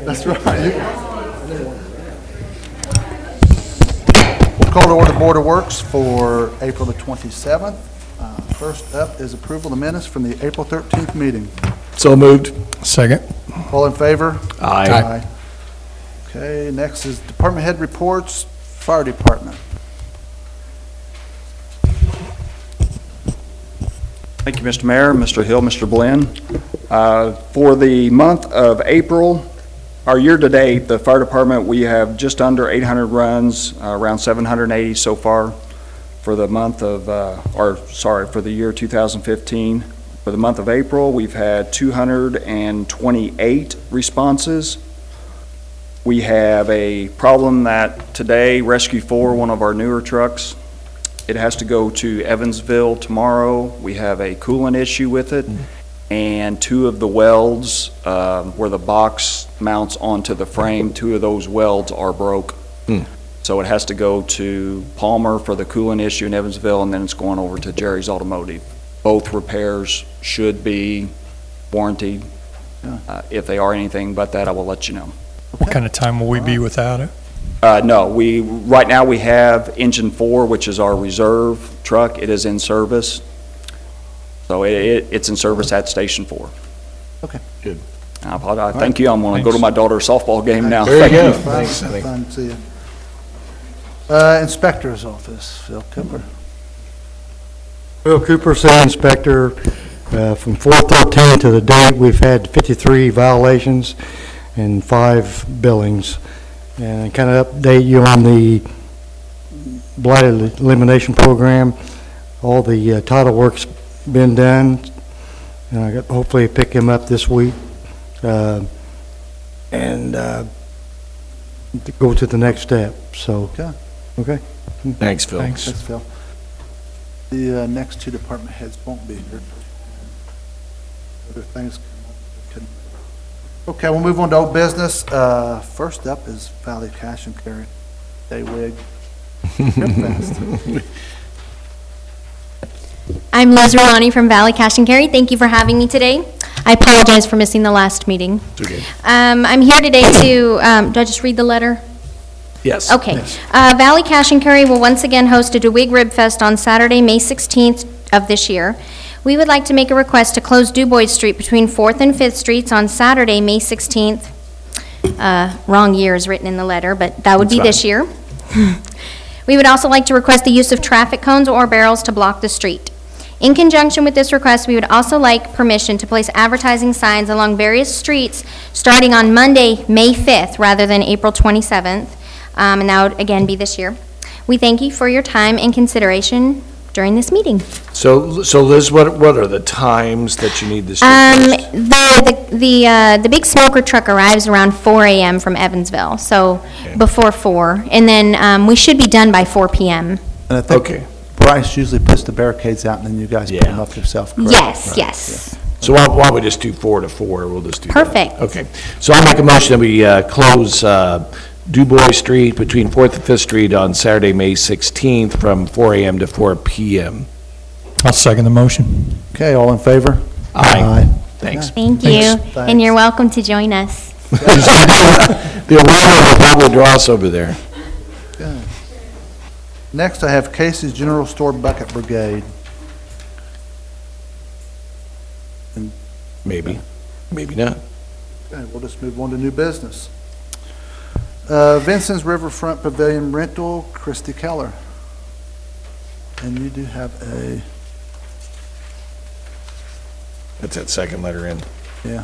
That's right. We'll call to order Board of Works for April the 27th. First up is approval of the minutes from the April 13th meeting. So moved. Second. All in favor? Aye. Okay, next is department head reports, fire department. Thank you, Mr. Mayor, Mr. Hill, Mr. Blinn. For the month of April, our year-to-date, the fire department, we have just under 800 runs, around 780 so far for the month of, for the year 2015. For the month of April, we've had 228 responses. We have a problem that today, Rescue 4, one of our newer trucks, it has to go to Evansville tomorrow. We have a coolant issue with it, and two of the welds where the box mounts onto the frame, two of those welds are broke. So it has to go to Palmer for the coolant issue in Evansville, and then it's going over to Jerry's Automotive. Both repairs should be warranted. If they are anything but that, I will let you know. What kind of time will we be without it? No, right now we have engine 4, which is our reserve truck. It is in service. So it's in service at Station 4. Okay. Good. I apologize. Thank you. I'm going to go to my daughter's softball game now. There you go. Thanks. Thanks. Fun to see you. Inspector's office, Phil Cooper. Phil Cooper, City Inspector. From 4/13 to the date, we've had 53 violations and 5 billings. And I kind of update you on the blight elimination program. All the title work's been done, and I got hopefully pick him up this week and go to the next step. So, okay. Thanks, Phil. Thanks. Thanks, Phil. The next two department heads won't be here. Other things come up. Okay, we'll move on to old business. First up is Valley Cash and Carry. Day Wig. I'm Liz Rolani from Valley Cash and Carry. Thank you for having me today. I apologize for missing the last meeting. It's okay. I'm here today to, do I just read the letter? Yes. Okay. Yes. Valley Cash and Carry will once again host a DeWig Rib Fest on Saturday, May 16th of this year. We would like to make a request to close DuBois Street between 4th and 5th Streets on Saturday, May 16th. Wrong year is written in the letter, but that would be this year. We would also like to request the use of traffic cones or barrels to block the street. In conjunction with this request, we would also like permission to place advertising signs along various streets starting on Monday, May 5th, rather than April 27th, and that would again be this year. We thank you for your time and consideration during this meeting. So Liz, what are the times that you need this? The big smoker truck arrives around 4 a.m. from Evansville, so before 4, and then we should be done by 4 p.m. And I think Bryce usually puts the barricades out, and then you guys put them up yourself, correct? Yes, Right. yes. So why don't we just do 4 to 4? We'll just do Perfect. that. Okay. So I'll make a motion that we close DuBois Street between 4th and 5th Street on Saturday, May 16th from 4 a.m. to 4 p.m. I'll second the motion. Okay, all in favor? Aye. Thanks. Thank you, and you're welcome to join us. The aroma will probably draw us over there. Good. Next, I have Casey's General Store Bucket Brigade. Maybe. Maybe not. Okay, we'll just move on to new business. Vincent's Riverfront Pavilion Rental, Christy Keller. And you do have a, That's that second letter in. yeah.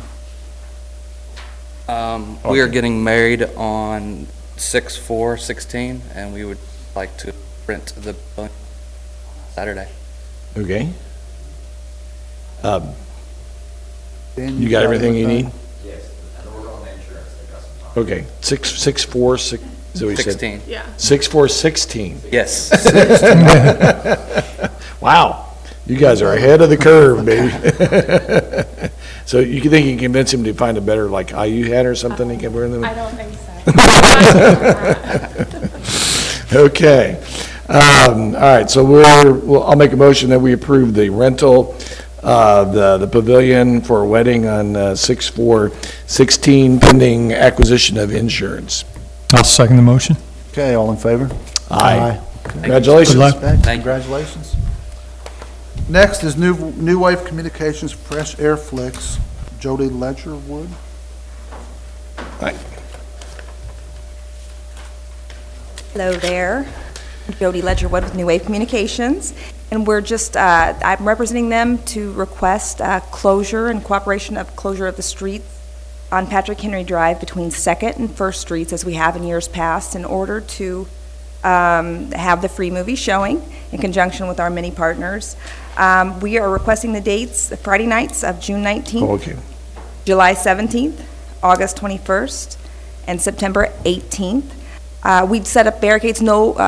We are getting married on 6/4/16, and we would like to rent the building Saturday. Okay. Dan, You got everything you everything? need? Okay, 6/4/6, is that what you said? 16. Yeah. 6/4/16. Yes. Wow, you guys are ahead of the curve, baby. So you think you can convince him to find a better, like, IU hat or something he can wear them? I don't think so. Okay. All right, so I'll make a motion that we approve the rental the pavilion for a wedding on 6/4/16 pending acquisition of insurance. I'll second the motion. Okay, all in favor? Aye. Good Congratulations. luck. Thank you. Congratulations. Next is New Wave Communications Fresh Air Flicks, Jody Ledgerwood. Hello there. I'm Jody Ledgerwood with New Wave Communications, and we're just, I'm representing them to request closure and cooperation of closure of the streets on Patrick Henry Drive between 2nd and 1st Streets, as we have in years past, in order to have the free movie showing in conjunction with our many partners. We are requesting the dates, the Friday nights of June 19th, Okay. July 17th, August 21st, and September 18th. We'd set up barricades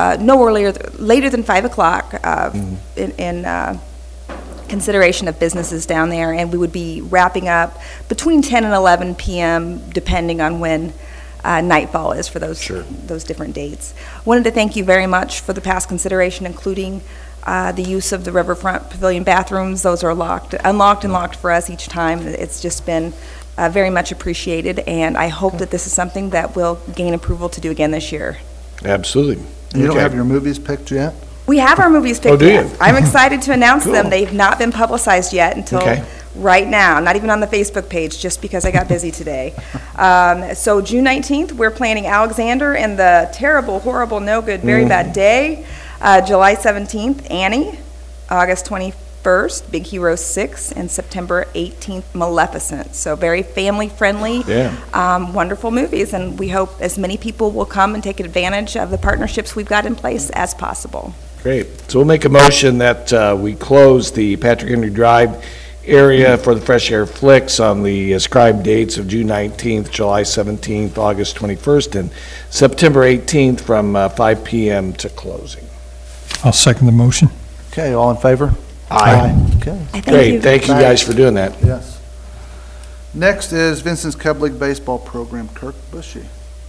later than 5 o'clock in consideration of businesses down there, and we would be wrapping up between 10 and 11 p.m., depending on when nightfall is for those different dates. Wanted to thank you very much for the past consideration, including the use of the Riverfront Pavilion bathrooms. Those are unlocked and locked for us each time. It's just been very much appreciated, and I hope that this is something that will gain approval to do again this year. Absolutely. You don't Okay. have your movies picked yet? We have our movies picked Oh, do yet. you? I'm excited to announce Cool. them. They've not been publicized yet until Okay. right now, not even on the Facebook page, just because I got busy today. So June 19th, we're planning Alexander and the Terrible, Horrible, No Good, Very Bad Day. July 17th, Annie. August 21st, Big Hero 6, and September 18th, Maleficent. So very family-friendly, Yeah. wonderful movies, and we hope as many people will come and take advantage of the partnerships we've got in place as possible. Great. So we'll make a motion that we close the Patrick Henry Drive area for the Fresh Air Flicks on the ascribed dates of June 19th, July 17th, August 21st, and September 18th from 5 p.m. to closing. I'll second the motion. Okay, all in favor? Aye. Okay, I thank Great. you. Thank you guys for doing that. yes. Next is Vincent's Cub League Baseball Program, Kirk Bushy.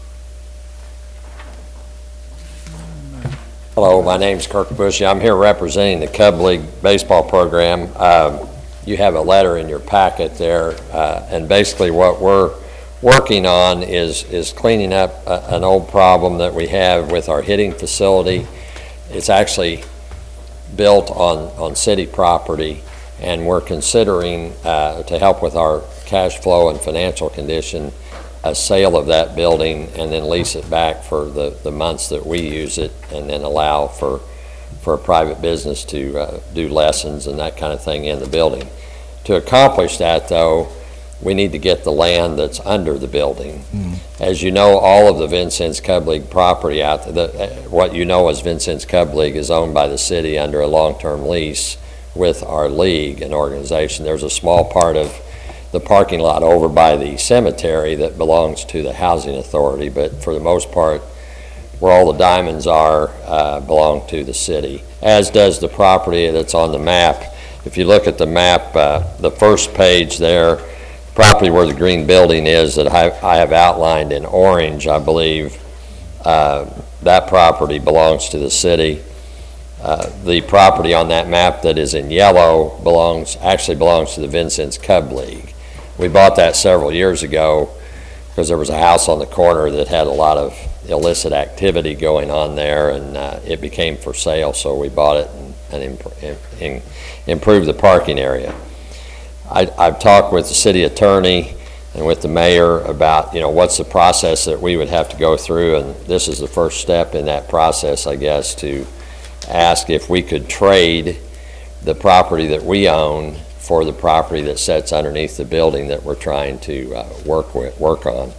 Hello, my name's Kirk Bushy. I'm here representing the Cub League baseball program. You have a letter in your packet there, and basically what we're working on is cleaning up an old problem that we have with our hitting facility. It's actually built on city property, and we're considering, to help with our cash flow and financial condition, a sale of that building and then lease it back for the months that we use it, and then allow for a private business to do lessons and that kind of thing in the building. To accomplish that, though, we need to get the land that's under the building. As you know, all of the Vincent's Cub League property out there, what you know as Vincent's Cub League is owned by the city under a long-term lease with our league and organization. There's a small part of the parking lot over by the cemetery that belongs to the housing authority, but for the most part, where all the diamonds are belong to the city, as does the property that's on the map. If you look at the map, the first page there, property where the green building is that I have outlined in orange, I believe, that property belongs to the city. The property on that map that is in yellow actually belongs to the Vincent's Cub League. We bought that several years ago because there was a house on the corner that had a lot of illicit activity going on there, and it became for sale, so we bought it and improved the parking area. I've talked with the city attorney and with the mayor about, what's the process that we would have to go through, and this is the first step in that process, I guess, to ask if we could trade the property that we own for the property that sits underneath the building that we're trying to work on.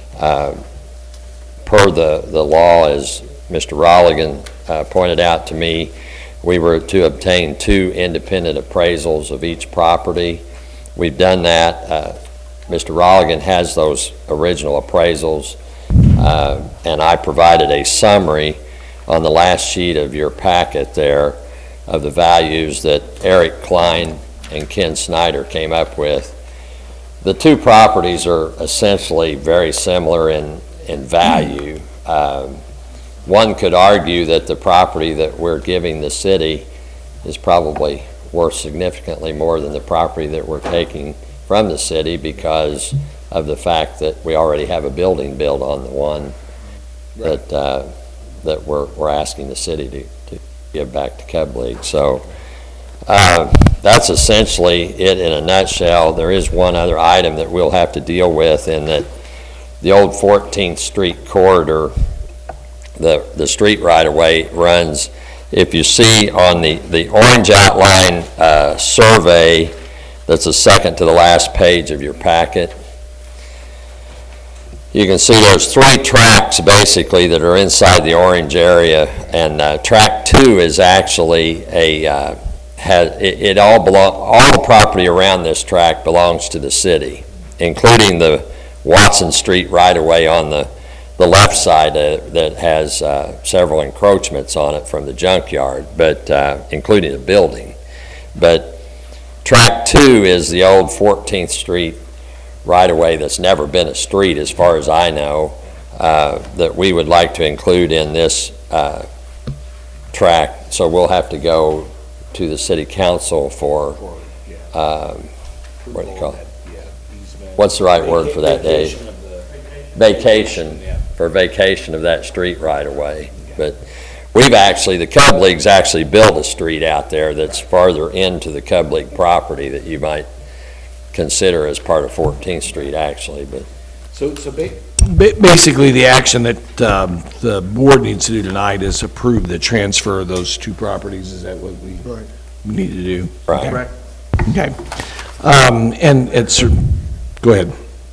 Per the law, as Mr. Rolligan pointed out to me, we were to obtain 2 independent appraisals of each property. We've done that. Mr. Rolligan has those original appraisals, and I provided a summary on the last sheet of your packet there of the values that Eric Klein and Ken Snyder came up with. The 2 properties are essentially very similar in value. One could argue that the property that we're giving the city is probably worth significantly more than the property that we're taking from the city because of the fact that we already have a building built on the one that we're asking the city to give back to Cub League. So that's essentially it in a nutshell. There is one other item that we'll have to deal with in that the old 14th Street corridor, the street right-of-way runs, if you see on the orange outline survey that's the second to the last page of your packet, you can see there's 3 tracks basically that are inside the orange area, and track 2 is actually all the property around this track belongs to the city, including the Watson Street right-of-way on the left side that has several encroachments on it from the junkyard, but including the building. But track 2 is the old 14th Street right-of-way that's never been a street as far as I know, that we would like to include in this track. So we'll have to go to the city council for, what do you call it? What's the right word for that, Dave? Vacation, for vacation of that street right away. But the Cub League's actually built a street out there that's farther into the Cub League property that you might consider as part of 14th Street actually, but. So basically, the action that the board needs to do tonight is approve the transfer of those 2 properties. Is that what we need to do? Right. Correct. Okay. And it's, go ahead.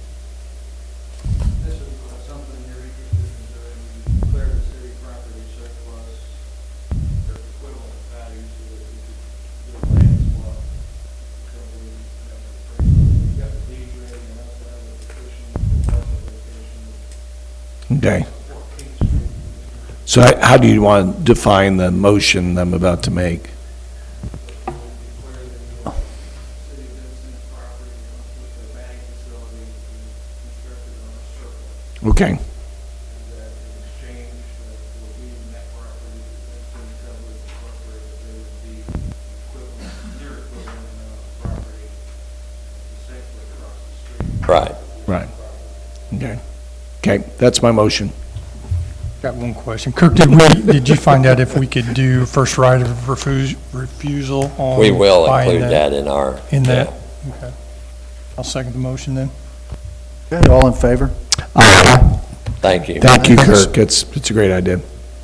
This is something you're interested in doing, you declare the city property surplus, their equivalent value, so that you could do a land swap. So we've got the deed ready, and also have a petition for parcel location. Okay. 14th Street. So how do you want to define the motion I'm about to make? Declare the city Vincent property, the bank facility constructed on a surplus. Okay. And that in exchange, that will be net property that's in Cumberland Incorporated, there would be equivalent, near equivalent amount of property essentially across the street. Right. Right. Okay. Okay, that's my motion. Got one question. Kirk, did you find out if we could do first right of refusal on We will buying include that in our. In that? Okay. I'll second the motion then. Okay, all in favor? Thank you. Thank you, Kirk. It's a great idea.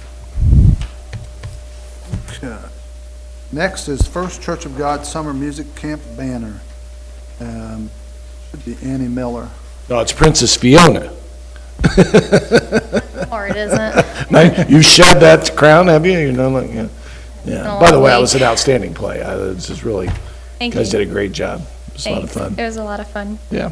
Okay. Next is First Church of God Summer Music Camp banner. Should be Annie Miller. No, it's Princess Fiona. Or it isn't. No, you shed that crown, have you? You know, like, yeah. Yeah. Oh, By the way, that wait. was an outstanding play. This is really, Thank you guys you. did a great job. It was a lot of Thanks. fun. It was a lot of fun. Yeah.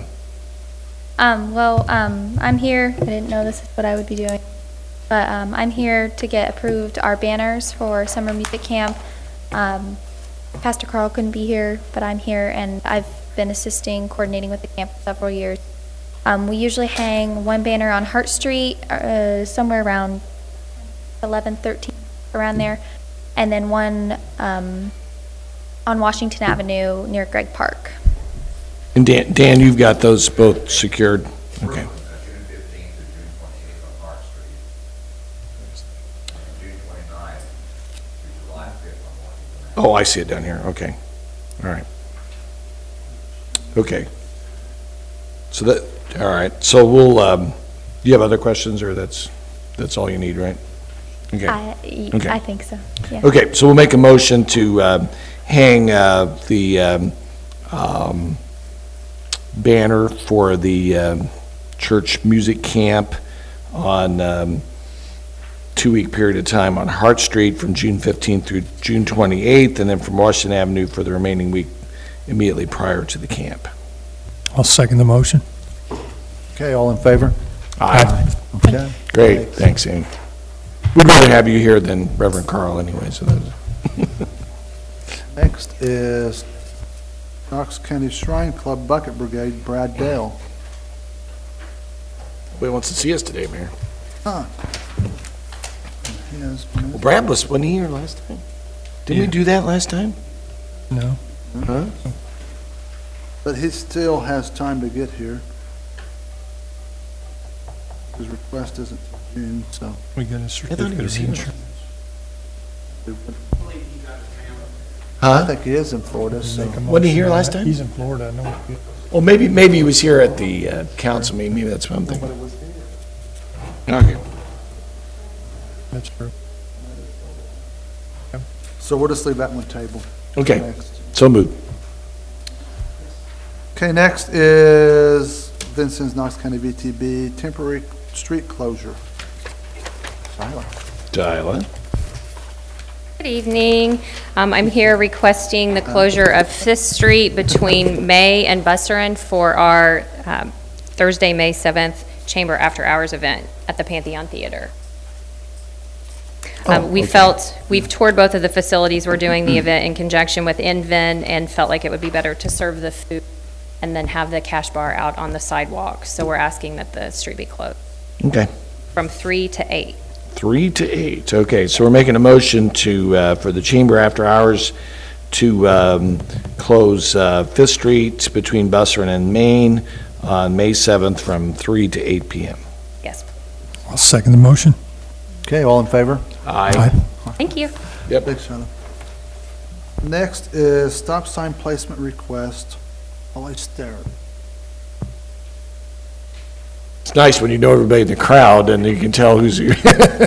I'm here, I didn't know this is what I would be doing, but I'm here to get approved our banners for summer music camp. Pastor Carl couldn't be here, but I'm here, and I've been assisting, coordinating with the camp for several years. We usually hang one banner on Hart Street, somewhere around 11, 13, around there, and then one on Washington Avenue near Gregg Park. And Dan, you've got those both secured? Okay. June 15th to June 28th on Park Street. And June 29th to July 5th on Washington Avenue. Oh, I see it down here. Okay. All right. Okay. So that, all right. So we'll, do you have other questions, or that's all you need, right? Okay. Okay. I think so, yeah. Okay, so we'll make a motion to hang the banner for the church music camp on 2-week period of time on Hart Street from June 15th through June 28th, and then from Washington Avenue for the remaining week immediately prior to the camp. I'll second the motion. Okay, all in favor? Aye. Okay. Great, thanks, Amy. We'd rather have you here than Reverend Carl anyway, so that's... Next is Knox County Shrine Club Bucket Brigade, Brad Dale. Nobody wants to see us today, Mayor. Huh. He has Well, Brad wasn't he here last time? Didn't we do that last time? No? Huh? But he still has time to get here. His request isn't till June, so. We got a he certificate was of here. insurance. I think he is in Florida, so. Make a Wasn't he here motion on last that. time? He's in Florida, I know. Well, maybe he was here at the council meeting, maybe that's what I'm thinking. Okay. That's true. So we'll just leave that one table. Okay, Next. so moved. Okay, next is Vincennes, Knox County VTB, temporary street closure. Silent. Tyler? Good evening. I'm here requesting the closure of Fifth Street between May and Busserin for our Thursday, May 7th Chamber After Hours event at the Pantheon Theater. We've toured both of the facilities. We're doing the event in conjunction with InVen and felt like it would be better to serve the food and then have the cash bar out on the sidewalk. So we're asking that the street be closed Okay. from 3 to 8. 3 to 8, okay, so we're making a motion to, for the Chamber After Hours to close Fifth Street between Busserin and Main on May 7th from 3 to 8 p.m. Yes. I'll second the motion. Okay, all in favor? Aye. Thank you. Yep. Thanks, Shannon. Next is stop sign placement request, Holly Starrett. It's nice when you know everybody in the crowd and you can tell who's here.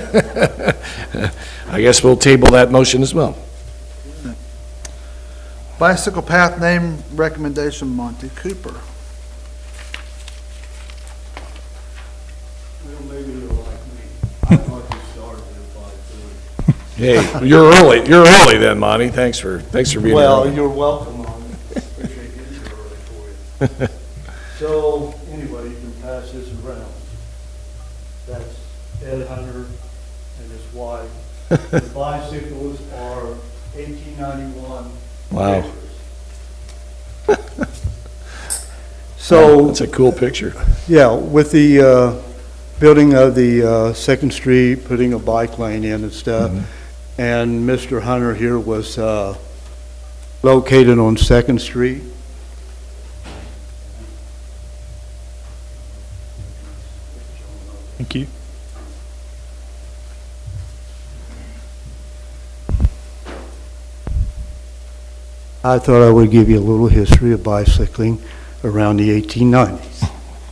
I guess we'll table that motion as well. Bicycle path name recommendation, Monty Cooper. Well, maybe you'll like me. I thought you started at 5:30. Hey, you're early then, Monty, thanks for being Well, early. you're welcome on it. Appreciate getting here early for you. So, anyway, you can pass this around. That's Ed Hunter and his wife. The bicycles are 1891. Wow. So, That's a cool picture. yeah, with the building of the Second Street, putting a bike lane in and stuff, and Mr. Hunter here was located on Second Street. Thank you. I thought I would give you a little history of bicycling around the 1890s.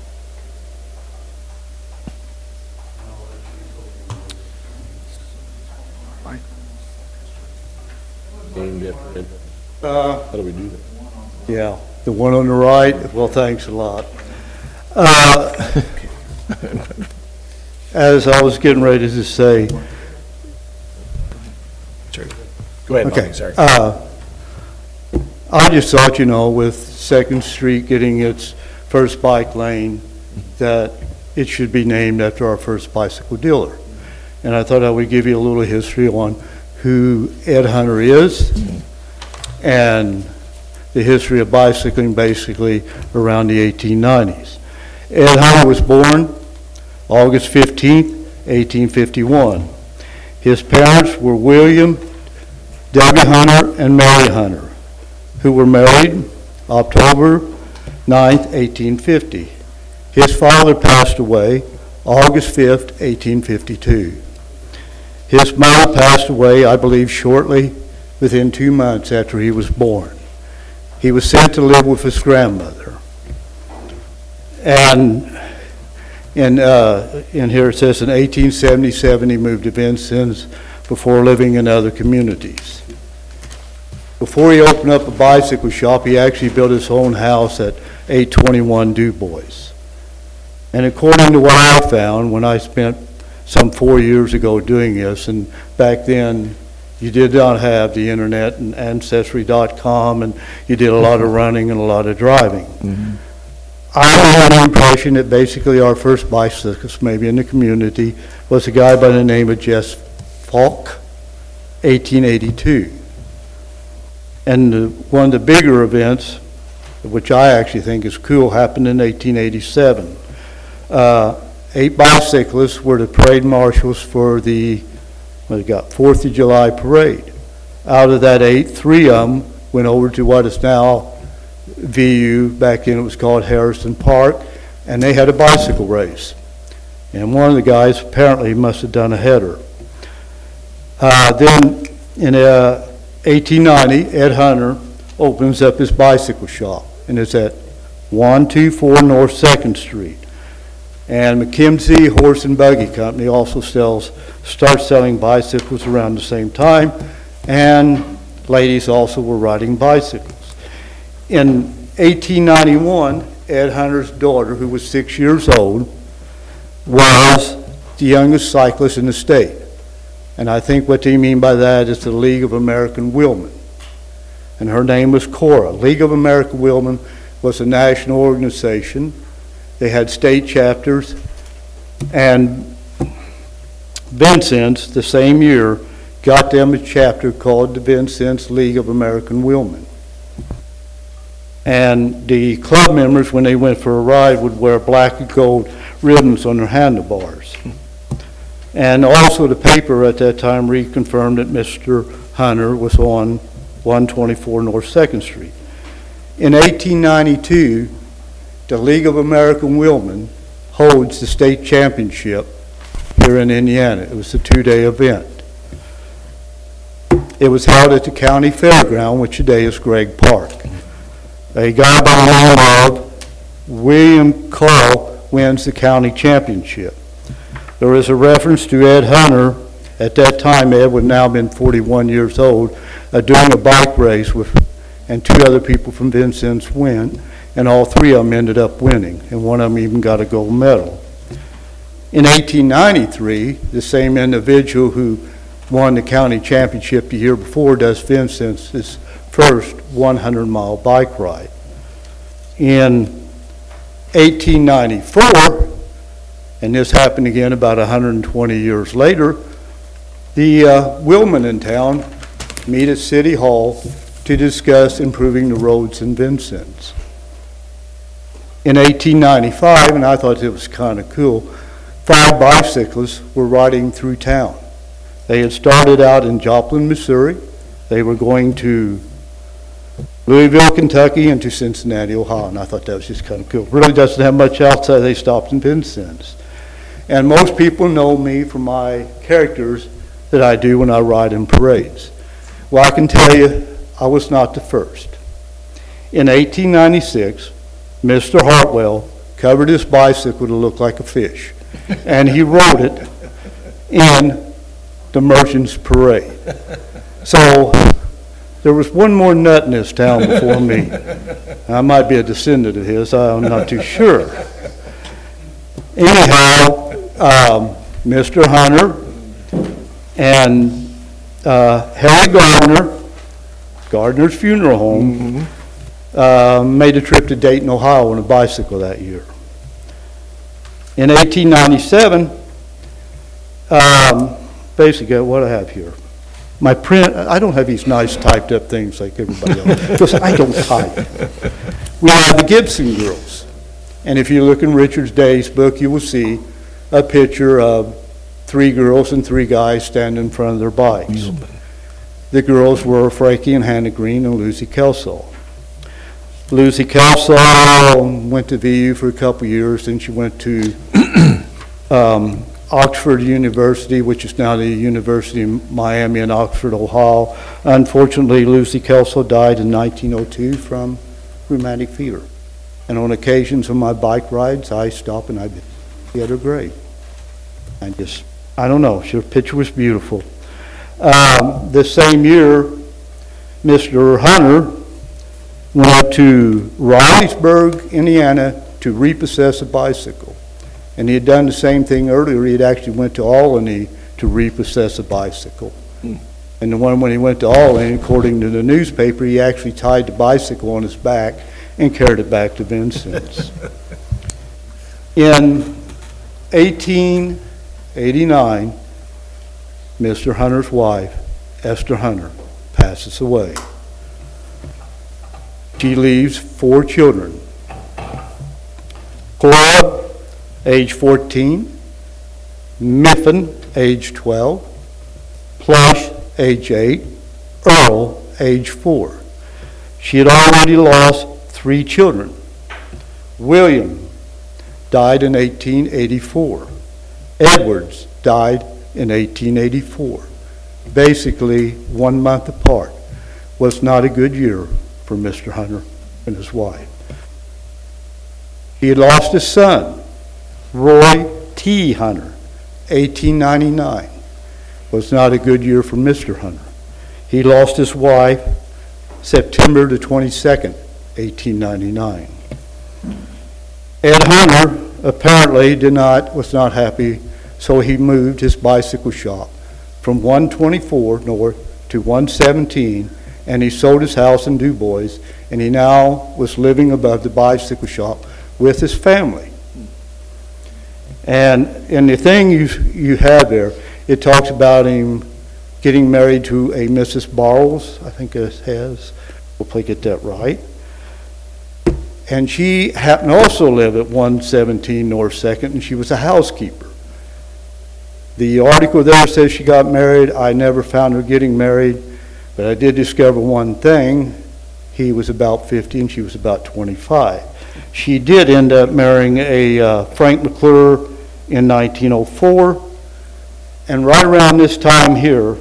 How do we do that? Yeah, the one on the right, well, thanks a lot. As I was getting ready to say, Go ahead, okay, Monty, sorry. I just thought, with Second Street getting its first bike lane, that it should be named after our first bicycle dealer. And I thought I would give you a little history on who Ed Hunter is and the history of bicycling basically around the 1890s. Ed Hunter was born August 15th, 1851. His parents were William Debbie Hunter and Mary Hunter, who were married October 9th, 1850. His father passed away August 5th, 1852. His mother passed away, I believe, shortly within 2 months after he was born. He was sent to live with his grandmother. And in here it says in 1877 he moved to Vincennes before living in other communities. Before he opened up a bicycle shop, he actually built his own house at 821 Du Bois. And according to what I found when I spent some 4 years ago doing this, and back then you did not have the internet and Ancestry.com, and you did a lot of running and a lot of driving. I had the impression that basically our first bicyclist maybe in the community was a guy by the name of Jess Falk, 1882. And one of the bigger events, which I actually think is cool, happened in 1887. 8 bicyclists were the parade marshals for the 4th of July parade. Out of that 8, 3 of them went over to what is now VU, back then it was called Harrison Park, and they had a bicycle race. And one of the guys apparently must have done a header. Then in 1890, Ed Hunter opens up his bicycle shop, and it's at 124 North 2nd Street. And McKimsey Horse and Buggy Company also starts selling bicycles around the same time, and ladies also were riding bicycles. In 1891, Ed Hunter's daughter, who was 6 years old, was the youngest cyclist in the state. And I think what they mean by that is the League of American Wheelmen. And her name was Cora. League of American Wheelmen was a national organization. They had state chapters, and Vincennes, the same year, got them a chapter called the Vincennes League of American Wheelmen. And the club members, when they went for a ride, would wear black and gold ribbons on their handlebars. And also the paper at that time reconfirmed that Mr. Hunter was on 124 North 2nd Street. In 1892, the League of American Wheelmen holds the state championship here in Indiana. It was a 2-day event. It was held at the county fairground, which today is Gregg Park. A guy by the name of William Carl wins the county championship. There is a reference to Ed Hunter. At that time, Ed would now been 41 years old, doing a bike race and 2 other people from Vincennes win, and all 3 of them ended up winning, and one of them even got a gold medal. In 1893, the same individual who won the county championship the year before does Vincennes' first 100-mile bike ride. In 1894, and this happened again about 120 years later, the wheelmen in town meet at City Hall to discuss improving the roads in Vincennes. In 1895, and I thought it was kind of cool, 5 bicyclists were riding through town. They had started out in Joplin, Missouri. They were going to Louisville, Kentucky, and to Cincinnati, Ohio, and I thought that was just kind of cool. Really doesn't have much outside. They stopped in Vincennes. And most people know me for my characters that I do when I ride in parades. Well, I can tell you, I was not the first. In 1896, Mr. Hartwell covered his bicycle to look like a fish, and he rode it in the Merchants Parade. So there was one more nut in this town before me. I might be a descendant of his, I'm not too sure. Anyhow, Mr. Hunter and Harry Gardner's funeral home, made a trip to Dayton, Ohio on a bicycle that year. In 1897, basically what I have here, my print, I don't have these nice typed up things like everybody else, because I don't type. We have the Gibson girls. And if you look in Richard Day's book, you will see a picture of 3 girls and 3 guys standing in front of their bikes. The girls were Frankie and Hannah Green and Lucy Kelsall. Lucy Kelsall went to VU for a couple years, then she went to Oxford University, which is now the University of Miami in Oxford, Ohio. Unfortunately, Lucy Kelsall died in 1902 from rheumatic fever. And on occasions of my bike rides, I stop and I be at her grave. I don't know, her picture was beautiful. This same year, Mr. Hunter went up to Riley'sburg, Indiana, to repossess a bicycle. And he had done the same thing earlier. He had actually went to Albany to repossess a bicycle. And the one when he went to Albany, according to the newspaper, he actually tied the bicycle on his back and carried it back to Vincennes. In 1889, Mr. Hunter's wife, Esther Hunter, passes away. She leaves 4 children. Cora, age 14, Miffin, age 12, Plush, age 8, Earl, age 4. She had already lost 3 children. William died in 1884. Edwards died in 1884. Basically, 1 month apart. Was not a good year for Mr. Hunter and his wife. He had lost his son, Roy T. Hunter, 1899. Was not a good year for Mr. Hunter. He lost his wife September the 22nd, 1899. Ed Hunter apparently was not happy, so he moved his bicycle shop from 124 north to 117, and he sold his house in DuBois, and he now was living above the bicycle shop with his family. And in the thing you have there, it talks about him getting married to a Mrs. Barles, I think it has. Hopefully get that right. And she happened to also live at 117 North 2nd, and she was a housekeeper. The article there says she got married. I never found her getting married, but I did discover one thing. He was about 50 and she was about 25. She did end up marrying a Frank McClure in 1904, and right around this time here,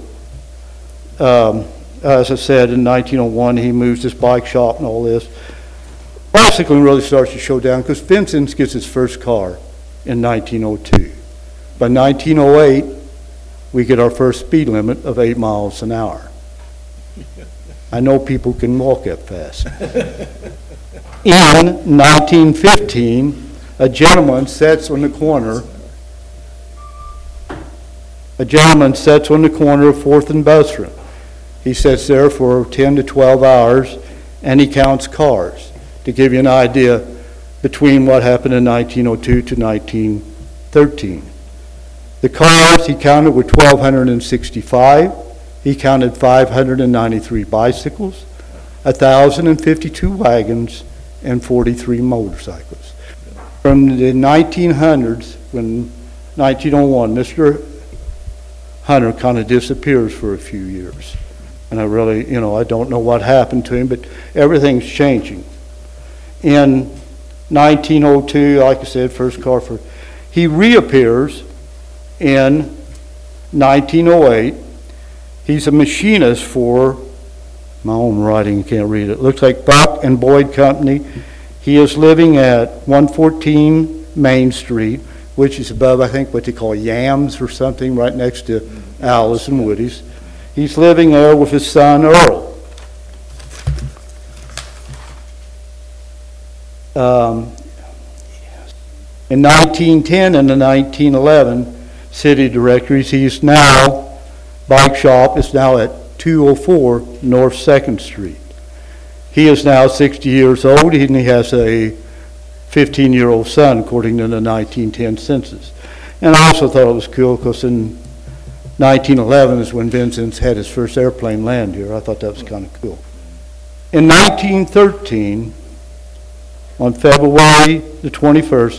as I said, in 1901, he moves his bike shop and all this. Bicycling really starts to show down because Vincent's gets his first car in 1902. By 1908, we get our first speed limit of 8 miles an hour. I know people can walk that fast. In 1915, a gentleman sits on the corner of 4th and Busserin. He sits there for 10 to 12 hours, and he counts cars to give you an idea between what happened in 1902 to 1913. The cars he counted were 1,265. He counted 593 bicycles, 1,052 wagons, and 43 motorcycles. From the 1900s, when 1901, Mr. Hunter kind of disappears for a few years. And I really, I don't know what happened to him, but everything's changing. In 1902, like I said, first car he reappears in 1908. He's a machinist for my own writing, you can't read it. Looks like Buck and Boyd Company. He is living at 114 Main Street, which is above, I think, what they call Yams or something, right next to Alice and Woody's. He's living there with his son, Earl. In 1910 and the 1911 city directories, he's now, bike shop is now at 204 North 2nd Street. He is now 60 years old, and he has a 15-year-old son, according to the 1910 census. And I also thought it was cool because in 1911 is when Vincent's had his first airplane land here. I thought that was kind of cool. In 1913, on February the 21st,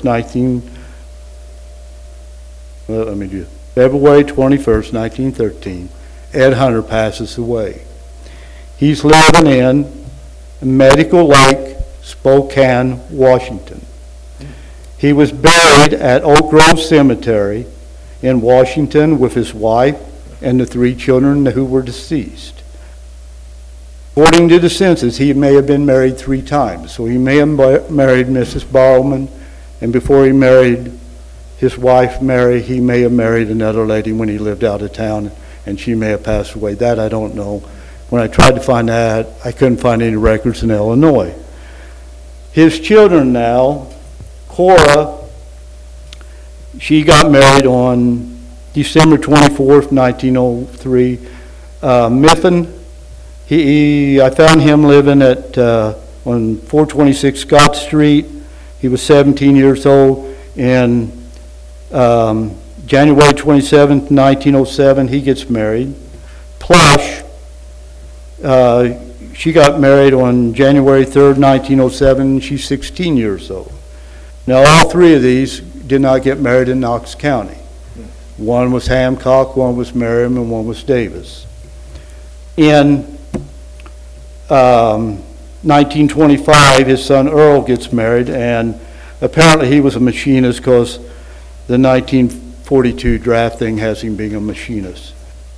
February 21st, 1913, Ed Hunter passes away. He's living in Medical Lake, Spokane, Washington. He was buried at Oak Grove Cemetery in Washington with his wife and the 3 children who were deceased. According to the census, he may have been married 3 times. So he may have married Mrs. Barlman, and before he married his wife, Mary, he may have married another lady when he lived out of town, and she may have passed away. That I don't know. When I tried to find that, I couldn't find any records in Illinois. His children now, Cora, she got married on December 24th, 1903. Miffin, I found him living at on 426 Scott Street. He was 17 years old. And January 27th, 1907, he gets married. Plush, she got married on January 3rd, 1907. She's 16 years old. Now, all 3 of these did not get married in Knox County. One was Hancock, one was Merriam, and one was Davis. In 1925, his son Earl gets married, and apparently he was a machinist because the 1942 draft thing has him being a machinist.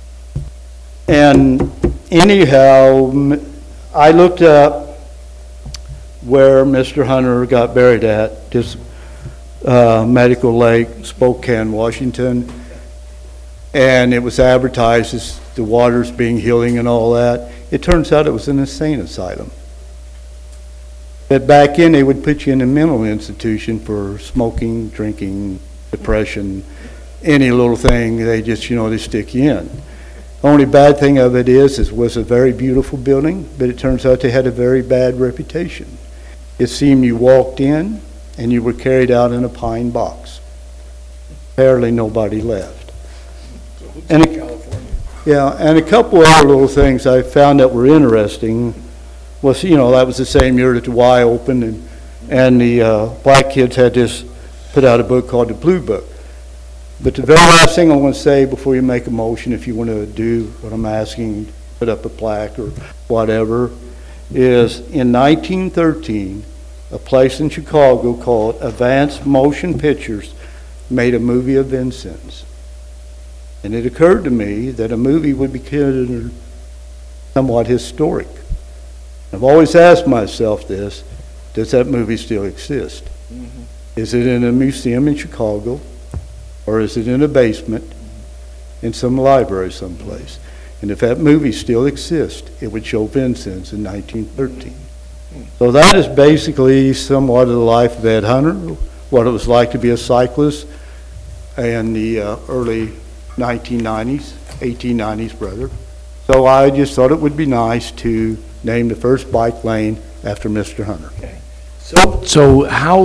And anyhow, I looked up where Mr. Hunter got buried at, this Medical Lake, Spokane, Washington, and it was advertised as the water's being healing and all that. It turns out it was an insane asylum. That back then, they would put you in a mental institution for smoking, drinking, depression, any little thing, they just, they stick you in. Only bad thing of it is, it was a very beautiful building, but it turns out they had a very bad reputation. It seemed you walked in and you were carried out in a pine box. Apparently nobody left. And a couple other little things I found that were interesting was, that was the same year that the Y opened, and the Black Kids had put out a book called the Blue Book. But the very last thing I want to say before you make a motion, if you want to do what I'm asking, put up a plaque or whatever, is in 1913, a place in Chicago called Advanced Motion Pictures made a movie of Vincennes. And it occurred to me that a movie would be considered somewhat historic. I've always asked myself this, does that movie still exist? Mm-hmm. Is it in a museum in Chicago? Or is it in a basement in some library someplace? And if that movie still exists, it would show Vincennes in 1913. So that is basically somewhat of the life of Ed Hunter, what it was like to be a cyclist in the early 1990s, 1890s, rather. So I just thought it would be nice to name the first bike lane after Mr. Hunter. Okay. So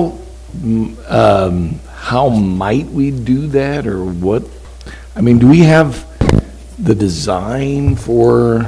how might we do that, or what? I mean, do we have the design for?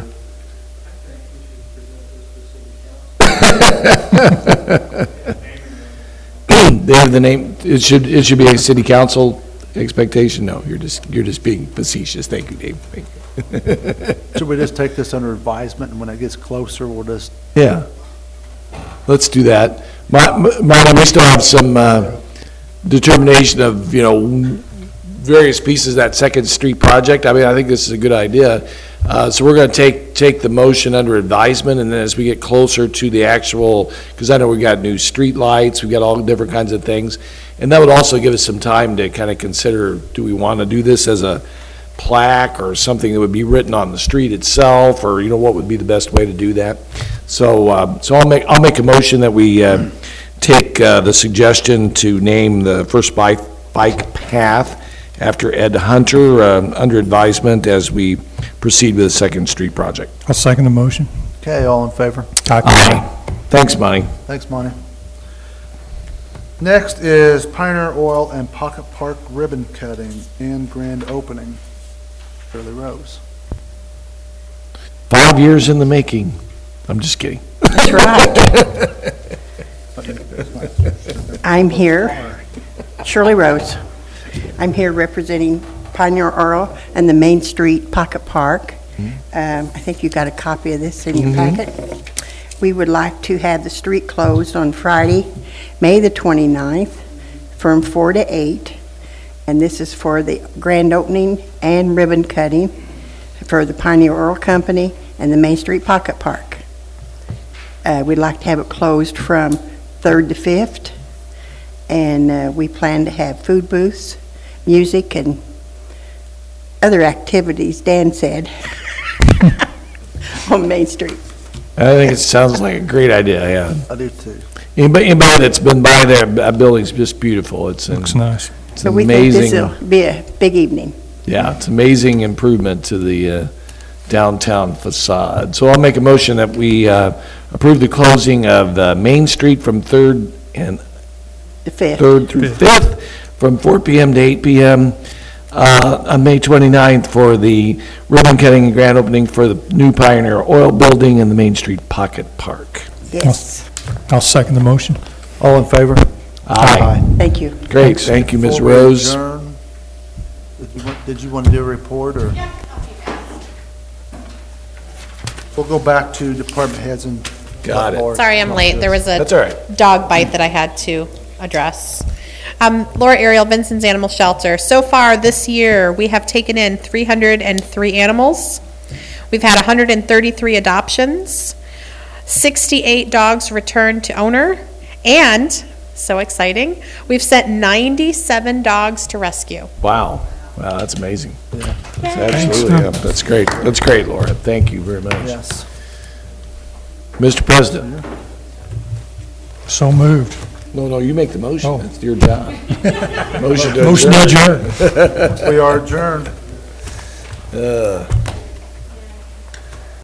They have the name. It should be a city council expectation. No, you're just being facetious. Thank you, Dave. Thank you. Should we just take this under advisement, and when it gets closer, we'll just? Yeah. Let's do that. Marlon, we still have some determination of, various pieces of that Second Street project. I mean, I think this is a good idea. So we're going to take the motion under advisement, and then as we get closer to the actual, because I know we've got new street lights, we've got all different kinds of things, and that would also give us some time to kind of consider, do we want to do this as a plaque or something that would be written on the street itself, or, what would be the best way to do that? So I'll make a motion that we take the suggestion to name the first bike path after Ed Hunter under advisement as we proceed with the Second Street project. I'll second the motion. Okay, all in favor? Aye. Thanks, Monty. Thanks, Monty. Next is Pioneer Oil and Pocket Park ribbon cutting and grand opening. Shirley Rose. 5 years in the making. I'm just kidding. That's right. I'm here, Shirley Rose. I'm here representing Pioneer Oil and the Main Street Pocket Park. I think you got a copy of this in your packet. We would like to have the street closed on Friday, May the 29th, from 4 to 8. And this is for the grand opening and ribbon cutting for the Pioneer Oil Company and the Main Street Pocket Park. We'd like to have it closed from 3rd to 5th. And we plan to have food booths, music, and other activities, Dan said, on Main Street. I think it sounds like a great idea, yeah. I do too. Anybody that's been by there, that building's just beautiful. Looks nice. It's So we think this amazing. will be a big evening. Yeah, it's amazing improvement to the downtown facade. So I'll make a motion that we approve the closing of the Main Street from 3rd The 5th. through 5th, from 4 p.m. to 8 p.m. On May 29th for the ribbon cutting and grand opening for the new Pioneer Oil Building and the Main Street Pocket Park. Yes, I'll second the motion. All in favor? Aye. thank you. Great, thank you, Ms. Before we Rose. adjourn, did you want to do a report, or? We'll go back to department heads and Got it. Sorry I'm late. There was That's a all right. dog bite that I had to address. Laura Ariel, Vincent's Animal Shelter. So far this year, we have taken in 303 animals. We've had 133 adoptions, 68 dogs returned to owner, and, so exciting, we've sent 97 dogs to rescue. Wow. Wow, that's amazing. Absolutely, yeah, that's great. That's great, Laura. Thank you very much. Yes. Mr. President. So moved. No, you make the motion. Oh. It's your job. Motion to Motion adjourn. adjourned. We are adjourned.